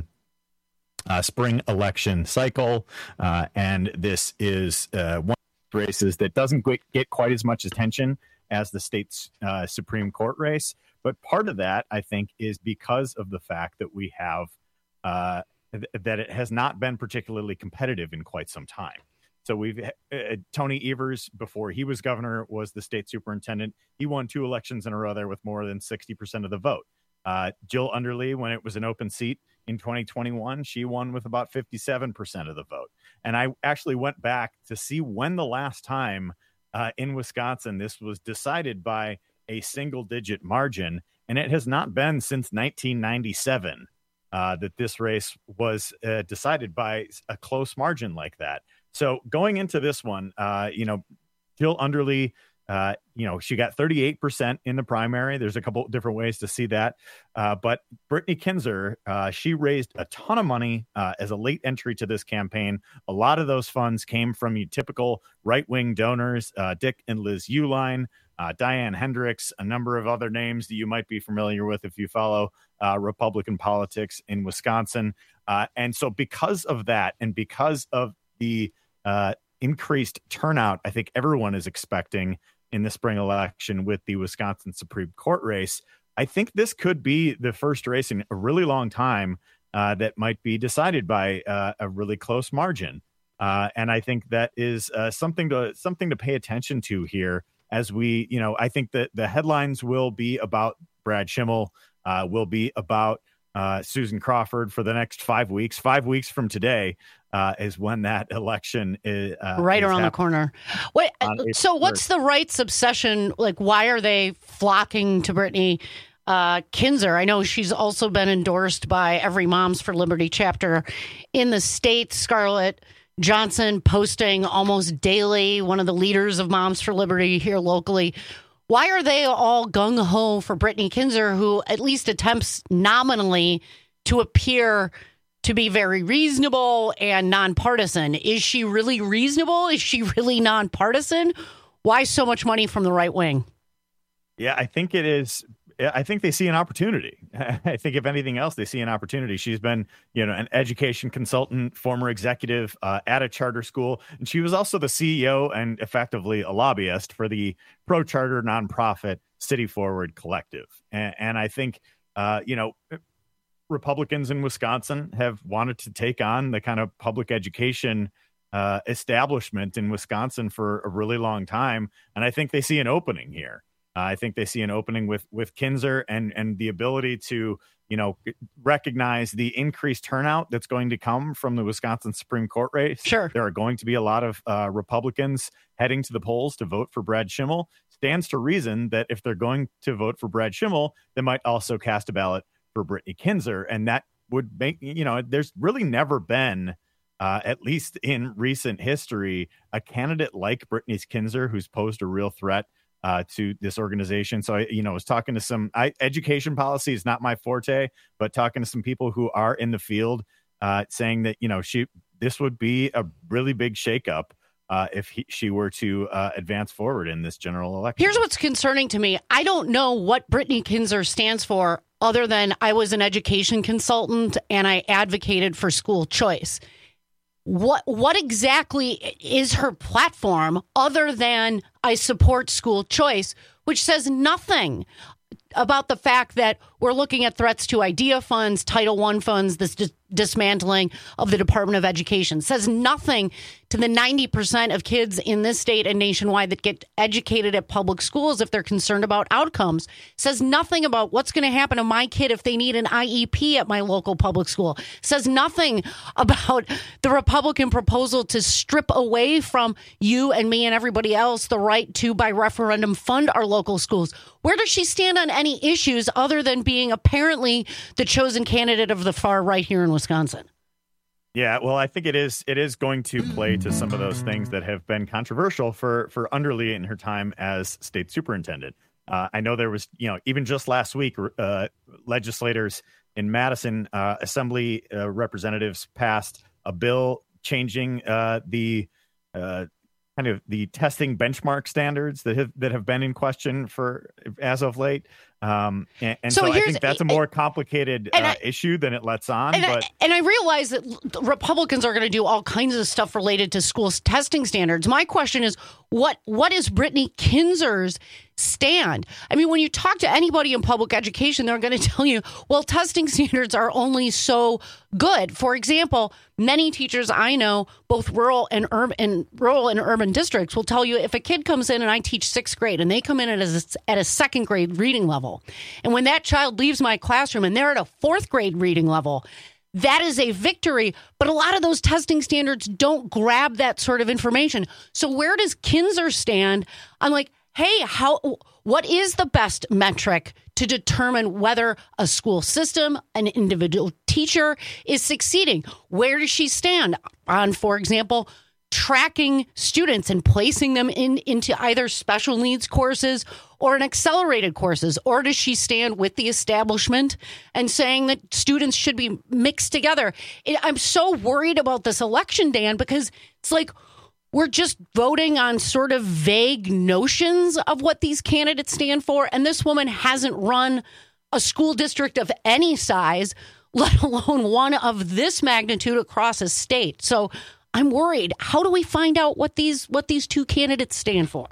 uh, spring election cycle. Uh, and this is uh, one of the races that doesn't get quite as much attention as the state's uh, Supreme Court race. But part of that, I think, is because of the fact that we have uh, th- that it has not been particularly competitive in quite some time. So we've uh, Tony Evers, before he was governor, was the state superintendent. He won two elections in a row there with more than sixty percent of the vote. Uh, Jill Underly, when it was an open seat in twenty twenty-one, she won with about fifty-seven percent of the vote. And I actually went back to see when the last time uh, in Wisconsin this was decided by a single-digit margin, and it has not been since nineteen ninety-seven uh, that this race was uh, decided by a close margin like that. So going into this one, uh, you know, Jill Underly, Uh, you know, she got thirty-eight percent in the primary. There's a couple different ways to see that. Uh, but Brittany Kinzer, uh, she raised a ton of money uh, as a late entry to this campaign. A lot of those funds came from your typical right-wing donors, uh, Dick and Liz Uihlein, uh, Diane Hendricks, a number of other names that you might be familiar with if you follow uh, Republican politics in Wisconsin. Uh, and so because of that, and because of the uh, increased turnout, I think everyone is expecting in the spring election with the Wisconsin Supreme Court race, I think this could be the first race in a really long time uh, that might be decided by uh, a really close margin. Uh, and I think that is uh, something to something to pay attention to here as we, you know, I think that the headlines will be about Brad Schimmel, uh, will be about uh, Susan Crawford for the next five weeks. Five weeks from today uh, is when that election is uh, right is around the corner. Wait, so what's the right's obsession? Like, why are they flocking to Brittany uh, Kinzer? I know she's also been endorsed by every Moms for Liberty chapter in the state. Scarlett Johnson posting almost daily, one of the leaders of Moms for Liberty here locally. Why are they all gung-ho for Brittany Kinzer, who at least attempts nominally to appear to be very reasonable and nonpartisan? Is she really reasonable? Is she really nonpartisan? Why so much money from the right wing? Yeah, I think it is. I think they see an opportunity. I think if anything else, they see an opportunity. She's been, you know, an education consultant, former executive uh, at a charter school, and she was also the C E O and effectively a lobbyist for the pro-charter nonprofit City Forward Collective. And, and I think, uh, you know, Republicans in Wisconsin have wanted to take on the kind of public education uh, establishment in Wisconsin for a really long time, and I think they see an opening here. Uh, I think they see an opening with with Kinzer and and the ability to you know, recognize the increased turnout that's going to come from the Wisconsin Supreme Court race. Sure. There are going to be a lot of uh, Republicans heading to the polls to vote for Brad Schimmel. Stands to reason that if they're going to vote for Brad Schimmel, they might also cast a ballot for Brittany Kinzer. And that would make, you know, there's really never been, uh, at least in recent history, a candidate like Brittany Kinzer who's posed a real threat Uh, to this organization. So I, you know, was talking to some I, education policy is not my forte, but talking to some people who are in the field, uh, saying that, you know, she, this would be a really big shakeup uh, if he, she were to uh, advance forward in this general election. Here's what's concerning to me. I don't know what Brittany Kinzer stands for other than I was an education consultant and I advocated for school choice. What what exactly is her platform other than I support school choice, which says nothing about the fact that we're looking at threats to IDEA funds, Title One funds, this dis- dismantling of the Department of Education. Says nothing to the ninety percent of kids in this state and nationwide that get educated at public schools if they're concerned about outcomes. Says nothing about what's going to happen to my kid if they need an I E P at my local public school. Says nothing about the Republican proposal to strip away from you and me and everybody else the right to, by referendum, fund our local schools. Where does she stand on any issues other than being apparently the chosen candidate of the far right here in Wisconsin? Yeah, well, I think it is it is going to play to some of those things that have been controversial for for Underly in her time as state superintendent. Uh, I know there was, you know, even just last week, uh, legislators in Madison, uh, Assembly uh, representatives passed a bill changing uh, the uh, kind of the testing benchmark standards that have that have been in question for as of late. Um, and and so, so I think that's a more complicated uh, I, issue than it lets on. And, but I, and I realize that Republicans are going to do all kinds of stuff related to school testing standards. My question is, what what is Brittany Kinzer's stand? I mean, when you talk to anybody in public education, they're going to tell you, well, testing standards are only so good. For example, many teachers I know, both rural and urban, and rural and urban districts, will tell you if a kid comes in and I teach sixth grade and they come in at a, at a second grade reading level, and when that child leaves my classroom and they're at a fourth grade reading level, that is a victory. But a lot of those testing standards don't grab that sort of information. So where does Kinzer stand? I'm like, hey, how? What is the best metric to determine whether a school system, an individual teacher is succeeding? Where does she stand on, for example, tracking students and placing them in into either special needs courses or an accelerated courses? Or does she stand with the establishment and saying that students should be mixed together? It, I'm so worried about this election, Dan, because it's like we're just voting on sort of vague notions of what these candidates stand for. And this woman hasn't run a school district of any size, let alone one of this magnitude across a state. So I'm worried. How do we find out what these what these two candidates stand for?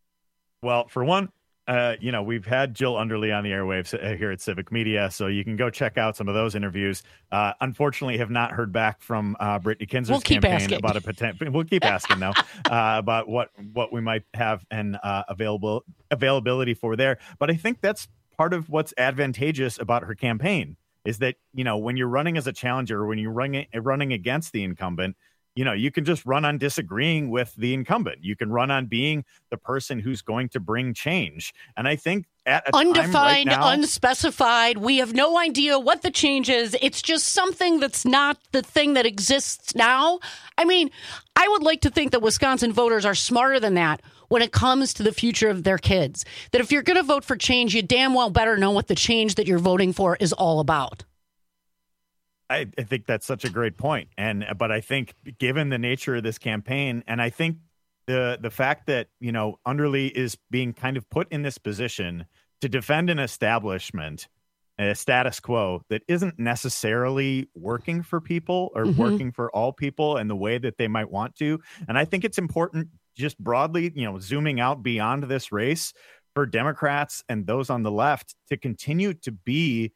Well, for one, uh, you know, we've had Jill Underly on the airwaves here at Civic Media, so you can go check out some of those interviews. Uh, unfortunately, have not heard back from uh, Brittany Kinzer's we'll keep campaign asking. about a potential. We'll keep asking though uh, about what what we might have and uh, available availability for there. But I think that's part of what's advantageous about her campaign is that, you know, when you're running as a challenger, when you're running running against the incumbent, you know, you can just run on disagreeing with the incumbent. You can run on being the person who's going to bring change. And I think at a undefined, time right now, unspecified, we have no idea what the change is. It's just something that's not the thing that exists now. I mean, I would like to think that Wisconsin voters are smarter than that when it comes to the future of their kids. That if you're going to vote for change, you damn well better know what the change that you're voting for is all about. I, I think that's such a great point. And but I think given the nature of this campaign, and I think the the fact that, you know, Underly is being kind of put in this position to defend an establishment, a status quo that isn't necessarily working for people or mm-hmm. working for all people in the way that they might want to. And I think it's important just broadly, you know, zooming out beyond this race for Democrats and those on the left to continue to be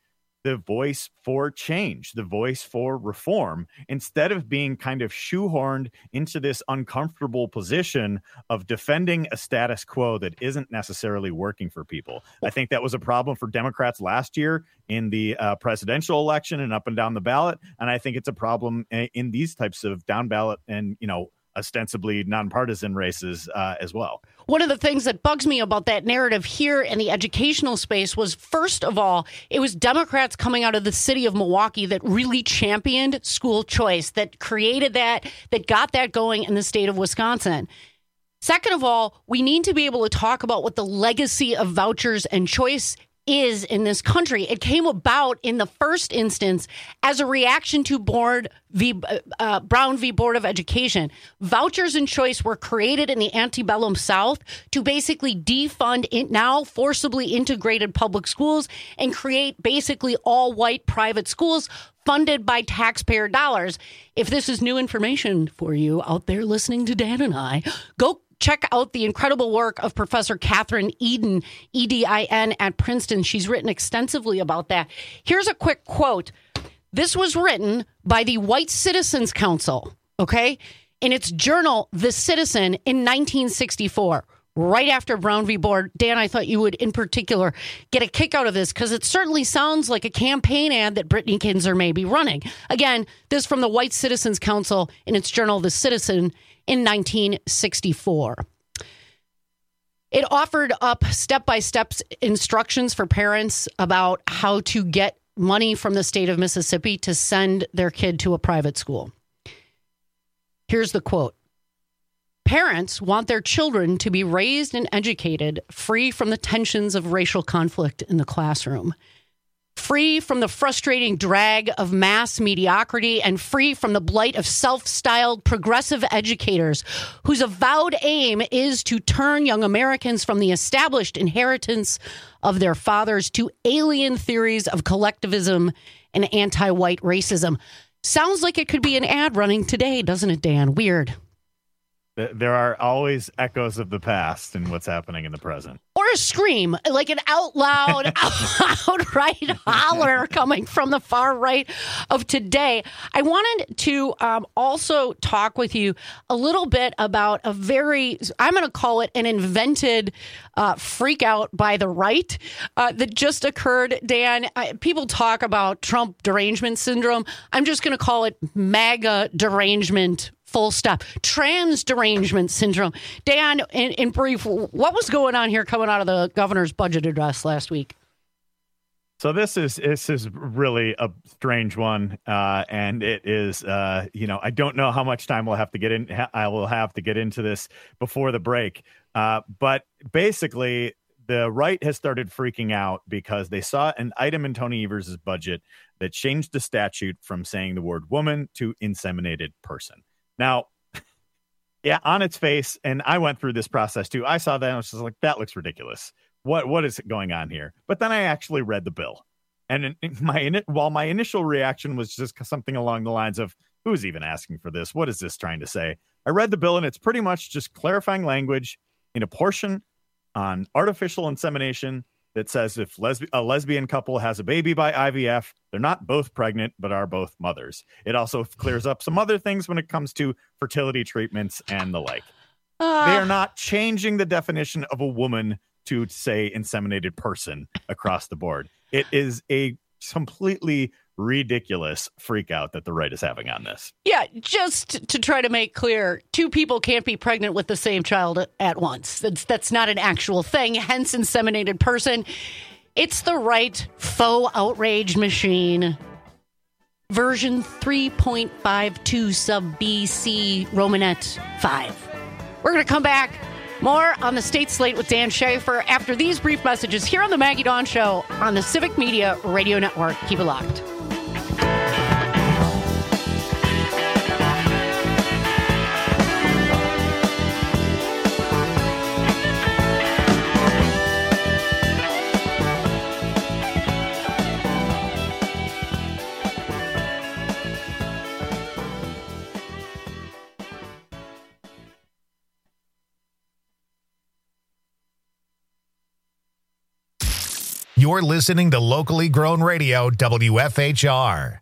the voice for change, the voice for reform, instead of being kind of shoehorned into this uncomfortable position of defending a status quo that isn't necessarily working for people. I think that was a problem for Democrats last year in the uh, presidential election and up and down the ballot. And I think it's a problem in these types of down ballot and, you know, ostensibly nonpartisan races uh, as well. One of the things that bugs me about that narrative here in the educational space was, first of all, it was Democrats coming out of the city of Milwaukee that really championed school choice, that created that, that got that going in the state of Wisconsin. Second of all, we need to be able to talk about what the legacy of vouchers and choice is in this country. It came about in the first instance as a reaction to board v, uh, Brown v. Board of Education. Vouchers and choice were created in the antebellum South to basically defund it now forcibly integrated public schools and create basically all white private schools funded by taxpayer dollars. If this is new information for you out there listening to Dan and I, go check out the incredible work of Professor Catherine Eden, E D I N, at Princeton. She's written extensively about that. Here's a quick quote. This was written by the White Citizens Council, okay, in its journal, The Citizen, in nineteen sixty-four, right after Brown v. Board. Dan, I thought you would, in particular, get a kick out of this because it certainly sounds like a campaign ad that Brittany Kinzer may be running. Again, this from the White Citizens Council in its journal, The Citizen, in nineteen sixty-four. It offered up step-by-step instructions for parents about how to get money from the state of Mississippi to send their kid to a private school. Here's the quote. Parents want their children to be raised and educated free from the tensions of racial conflict in the classroom, free from the frustrating drag of mass mediocrity, and free from the blight of self-styled progressive educators whose avowed aim is to turn young Americans from the established inheritance of their fathers to alien theories of collectivism and anti-white racism. Sounds like it could be an ad running today, doesn't it, Dan? Weird. There are always echoes of the past in what's happening in the present. Or a scream, like an out loud, outright holler coming from the far right of today. I wanted to um, also talk with you a little bit about a very, I'm going to call it an invented uh, freak out by the right uh, that just occurred, Dan. I, people talk about Trump derangement syndrome. I'm just going to call it MAGA derangement. Full stop. Trans derangement syndrome. Dan, in, in brief, what was going on here coming out of the governor's budget address last week? So this is this is really a strange one, uh, and it is, uh, you know, I don't know how much time we'll have to get in. I will have to get into this before the break, uh, but basically, the right has started freaking out because they saw an item in Tony Evers' budget that changed the statute from saying the word woman to inseminated person. Now, yeah, on its face, and I went through this process too. I saw that and I was just like, that looks ridiculous. What what is going on here? But then I actually read the bill. And in, in my while my initial reaction was just something along the lines of, who's even asking for this? What is this trying to say? I read the bill and it's pretty much just clarifying language in a portion on artificial insemination that says if lesb- a lesbian couple has a baby by I V F, they're not both pregnant, but are both mothers. It also clears up some other things when it comes to fertility treatments and the like. Uh, they are not changing the definition of a woman to, say, inseminated person across the board. It is a completely ridiculous freak out that the right is having on this. Yeah, just to try to make clear, two people can't be pregnant with the same child at once. That's that's not an actual thing, hence inseminated person. It's the right faux outrage machine. Version three point five two sub B C Romanet five. We're going to come back. More on the State Slate with Dan Schaefer after these brief messages here on the Maggie Dawn Show on the Civic Media Radio Network. Keep it locked. You're listening to Locally Grown Radio, W F H R.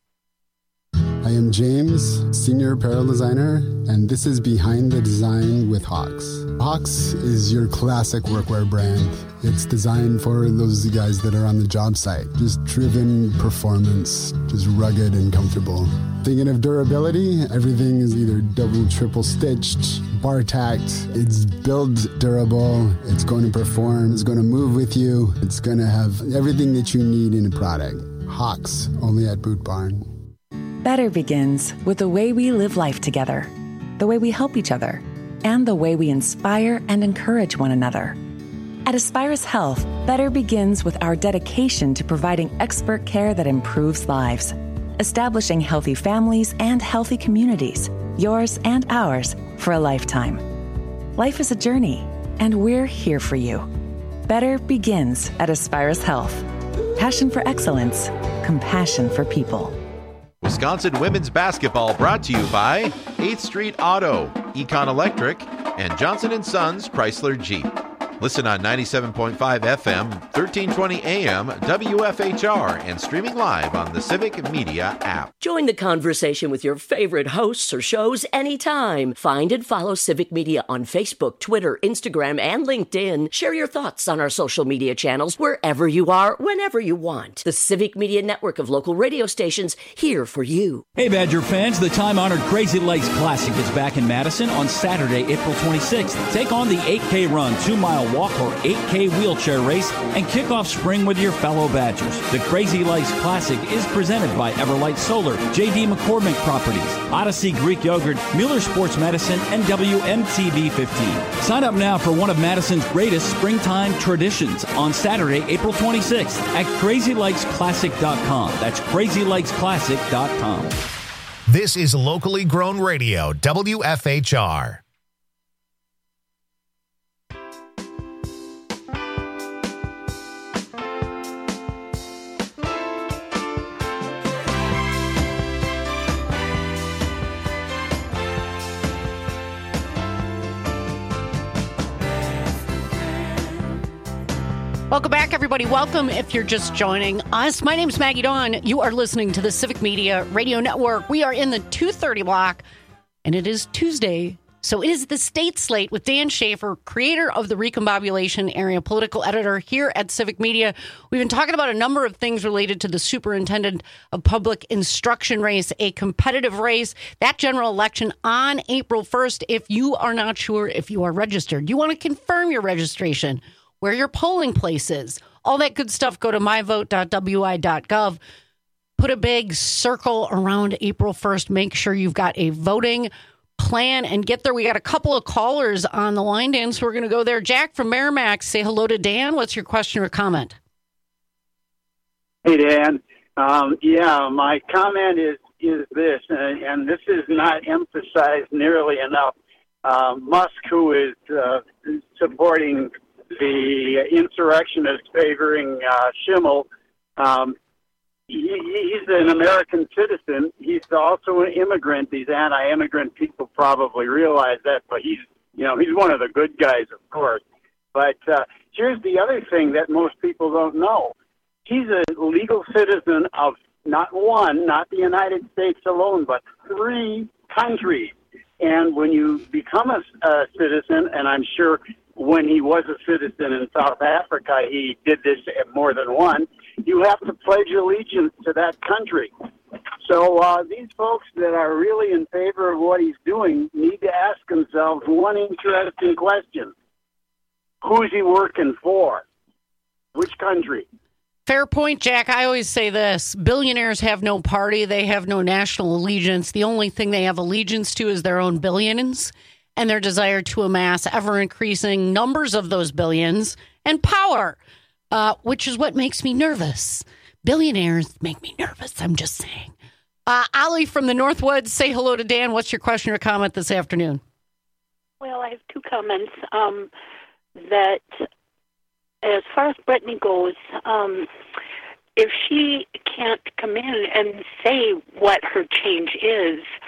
I am James, Senior Apparel Designer, and this is Behind the Design with Hawks. Hawks is your classic workwear brand. It's designed for those guys that are on the job site. Just driven performance, just rugged and comfortable. Thinking of durability, everything is either double, triple stitched, bar tacked. It's build durable, it's going to perform, it's going to move with you, it's going to have everything that you need in a product. Hawks, only at Boot Barn. Better begins with the way we live life together, the way we help each other, and the way we inspire and encourage one another. At Aspirus Health, better begins with our dedication to providing expert care that improves lives, establishing healthy families and healthy communities, yours and ours, for a lifetime. Life is a journey, and we're here for you. Better begins at Aspirus Health. Passion for excellence, compassion for people. Wisconsin women's basketball brought to you by eighth Street Auto, Econ Electric, and Johnson and Sons Chrysler Jeep. Listen on ninety-seven point five F M, thirteen twenty A M, W F H R, and streaming live on the Civic Media app. Join the conversation with your favorite hosts or shows anytime. Find and follow Civic Media on Facebook, Twitter, Instagram, and LinkedIn. Share your thoughts on our social media channels wherever you are, whenever you want. The Civic Media network of local radio stations here for you. Hey, Badger fans, the time-honored Crazy Legs Classic is back in Madison on Saturday, April twenty-sixth. Take on the eight K run, two-mile walk, or eight K wheelchair race and kick off spring with your fellow Badgers. The Crazy Legs Classic is presented by Everlight Solar, J D McCormick Properties, Odyssey Greek Yogurt, Mueller Sports Medicine, and W M T V fifteen. Sign up now for one of Madison's greatest springtime traditions on Saturday, April twenty-sixth at crazy legs classic dot com. That's crazy legs classic dot com. This is Locally Grown Radio, W F H R. Welcome back, everybody. Welcome if you're just joining us. My name's Maggie Dawn. You are listening to the Civic Media Radio Network. We are in the two thirty block, and it is Tuesday. So it is the State Slate with Dan Schaefer, creator of the Recombobulation Area, political editor here at Civic Media. We've been talking about a number of things related to the Superintendent of Public Instruction race, a competitive race, that general election on April first. If you are not sure if you are registered, you want to confirm your registration, where your polling place is, all that good stuff, go to my vote dot w i dot gov. Put a big circle around April first. Make sure you've got a voting plan and get there. We got a couple of callers on the line, Dan, so we're going to go there. Jack from Merrimack, say hello to Dan. What's your question or comment? Hey, Dan. Um, yeah, my comment is, is this, and, and this is not emphasized nearly enough. Uh, Musk, who is uh, supporting the insurrectionists favoring uh, Schimmel, um, he, he's an American citizen. He's also an immigrant. These anti-immigrant people probably realize that, but he's, you know, he's one of the good guys, of course. But uh, here's the other thing that most people don't know. He's a legal citizen of not one, not the United States alone, but three countries. And when you become a, a citizen, and I'm sure when he was a citizen in South Africa, he did this at more than one, you have to pledge allegiance to that country. So uh, these folks that are really in favor of what he's doing need to ask themselves one interesting question. Who's he working for? Which country? Fair point, Jack. I always say this. Billionaires have no party. They have no national allegiance. The only thing they have allegiance to is their own billions and their desire to amass ever-increasing numbers of those billions and power, uh, which is what makes me nervous. Billionaires make me nervous, I'm just saying. Uh, Ali from the Northwoods, say hello to Dan. What's your question or comment this afternoon? Well, I have two comments. Um, that as far as Brittany goes, um, if she can't come in and say what her change is,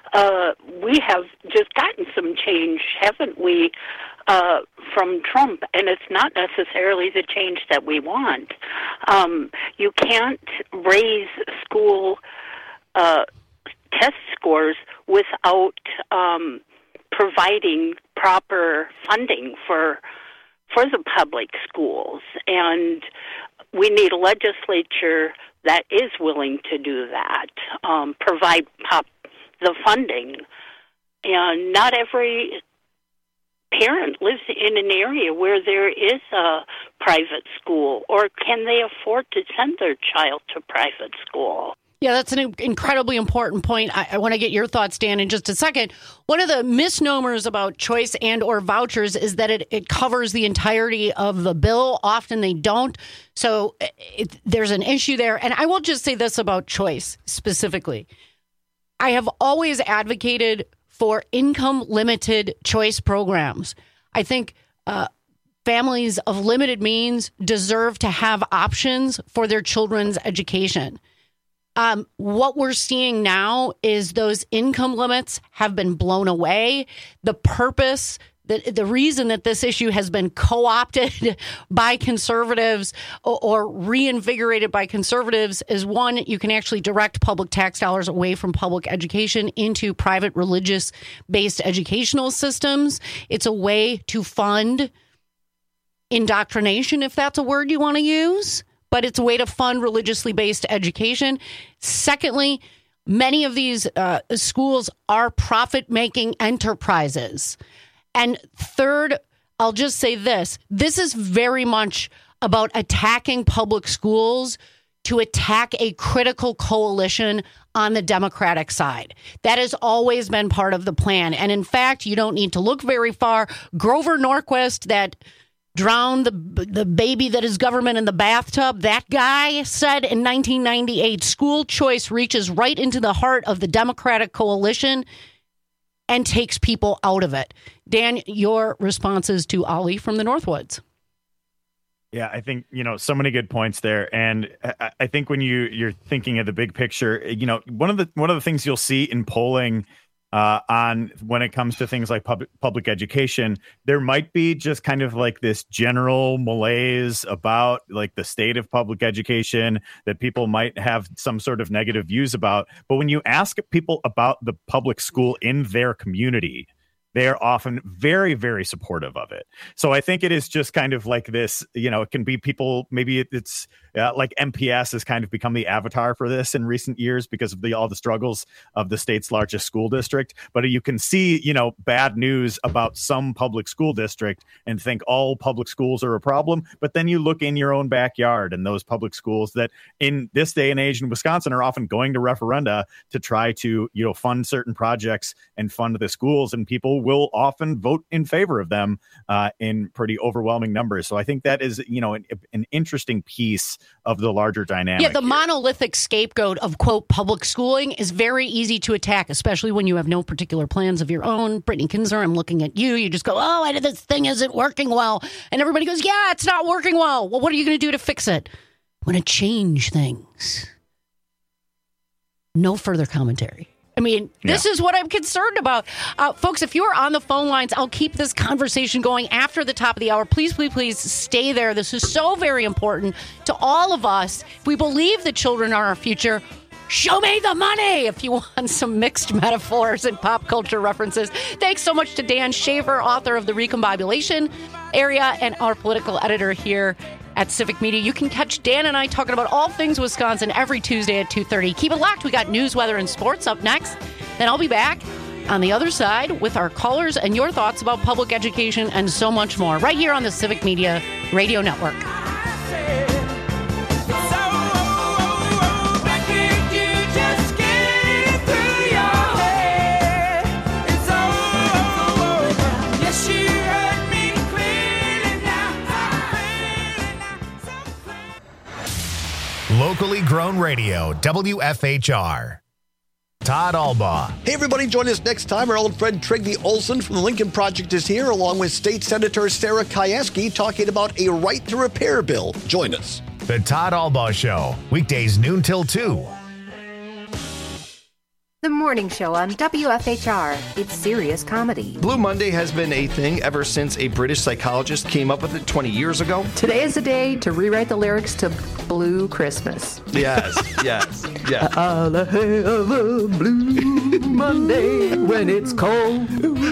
uh, we have just gotten some change, haven't we, uh, from Trump? And it's not necessarily the change that we want. Um, you can't raise school uh, test scores without um, providing proper funding for for the public schools. And we need a legislature that is willing to do that, um, provide pop the funding. And not every parent lives in an area where there is a private school, or can they afford to send their child to private school? Yeah, that's an incredibly important point. I, I want to get your thoughts, Dan, in just a second. One of the misnomers about choice and or vouchers is that it, it covers the entirety of the bill. Often they don't. So it, there's an issue there. And I will just say this about choice specifically. I have always advocated for income-limited choice programs. I think uh, families of limited means deserve to have options for their children's education. Um, what we're seeing now is those income limits have been blown away. The purpose, the, the reason that this issue has been co-opted by conservatives or, or reinvigorated by conservatives is, one, you can actually direct public tax dollars away from public education into private religious-based educational systems. It's a way to fund indoctrination, if that's a word you want to use. But it's a way to fund religiously based education. Secondly, many of these uh, schools are profit-making enterprises. And third, I'll just say this. This is very much about attacking public schools to attack a critical coalition on the Democratic side. That has always been part of the plan. And in fact, you don't need to look very far. Grover Norquist, that drowned the the baby that is government in the bathtub, that guy said in nineteen ninety-eight, school choice reaches right into the heart of the Democratic coalition and takes people out of it. Dan, your responses to Ollie from the Northwoods. Yeah, I think, you know, so many good points there. And I, I think when you, you're thinking of the big picture, you know, one of the one of the things you'll see in polling Uh, on when it comes to things like public public education, there might be just kind of like this general malaise about like the state of public education that people might have some sort of negative views about. But when you ask people about the public school in their community, they are often very, very supportive of it. So I think it is just kind of like this, you know, it can be people, maybe it's uh, like M P S has kind of become the avatar for this in recent years because of the all the struggles of the state's largest school district. But you can see, you know, bad news about some public school district and think all public schools are a problem. But then you look in your own backyard and those public schools that in this day and age in Wisconsin are often going to referenda to try to, you know, fund certain projects and fund the schools, and people will often vote in favor of them uh, in pretty overwhelming numbers. So I think that is, you know, an, an interesting piece of the larger dynamic. Yeah, the here. monolithic scapegoat of, quote, public schooling is very easy to attack, especially when you have no particular plans of your own. Brittany Kinzer, I'm looking at you. You just go, oh, I, this thing isn't working well. And everybody goes, yeah, it's not working well. Well, what are you going to do to fix it? I'm going to change things. No further commentary. I mean, this yeah. is what I'm concerned about. Uh, folks, if you are on the phone lines, I'll keep this conversation going after the top of the hour. Please, please, please stay there. This is so very important to all of us. If we believe that children are our future, show me the money if you want some mixed metaphors and pop culture references. Thanks so much to Dan Shaver, author of The Recombobulation Area and our political editor here at Civic Media. You can catch Dan and I talking about all things Wisconsin every Tuesday at two thirty. Keep it locked. We got news, weather, and sports up next. Then I'll be back on the other side with our callers and your thoughts about public education and so much more right here on the Civic Media Radio Network. Locally grown radio, W F H R. Todd Albaugh. Hey, everybody, join us next time. Our old friend Trygve Olsen from the Lincoln Project is here, along with State Senator Sarah Kieski, talking about a right to repair bill. Join us. The Todd Albaugh Show, weekdays noon till two. The morning show on W F H R. It's serious comedy. Blue Monday has been a thing ever since a British psychologist came up with it twenty years ago. Today is the day to rewrite the lyrics to Blue Christmas. Yes, yes, yes. I'll have a blue Monday when it's cold.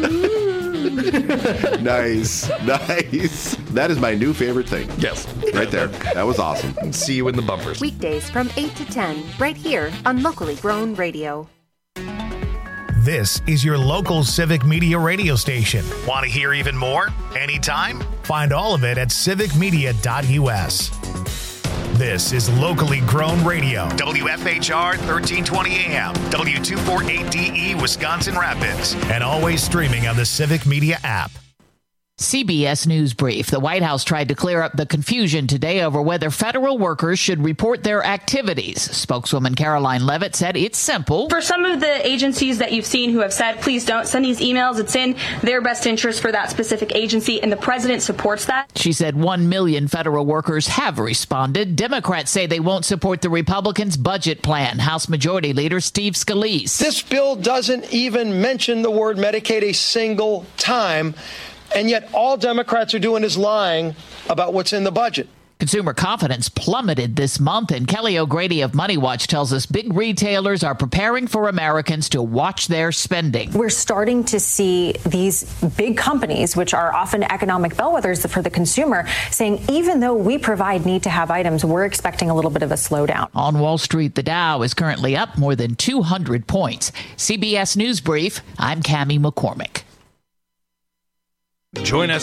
Nice, nice. That is my new favorite thing. Yes. Right there. That was awesome. See you in the bumpers. Weekdays from eight to ten, right here on Locally Grown Radio. This is your local Civic Media radio station. Want to hear even more? Anytime? Find all of it at civic media dot u s. This is Locally Grown Radio, W F H R thirteen twenty A M, W two forty-eight D E, Wisconsin Rapids, and always streaming on the Civic Media app. C B S News Brief. The White House tried to clear up the confusion today over whether federal workers should report their activities. Spokeswoman Caroline Levitt said it's simple. For some of the agencies that you've seen who have said, please don't send these emails, it's in their best interest for that specific agency, and the president supports that. She said one million federal workers have responded. Democrats say they won't support the Republicans' budget plan. House Majority Leader Steve Scalise. This bill doesn't even mention the word Medicaid a single time. And yet all Democrats are doing is lying about what's in the budget. Consumer confidence plummeted this month, and Kelly O'Grady of Money Watch tells us big retailers are preparing for Americans to watch their spending. We're starting to see these big companies, which are often economic bellwethers for the consumer, saying even though we provide need-to-have items, we're expecting a little bit of a slowdown. On Wall Street, the Dow is currently up more than two hundred points. C B S News Brief, I'm Cammie McCormick. Join us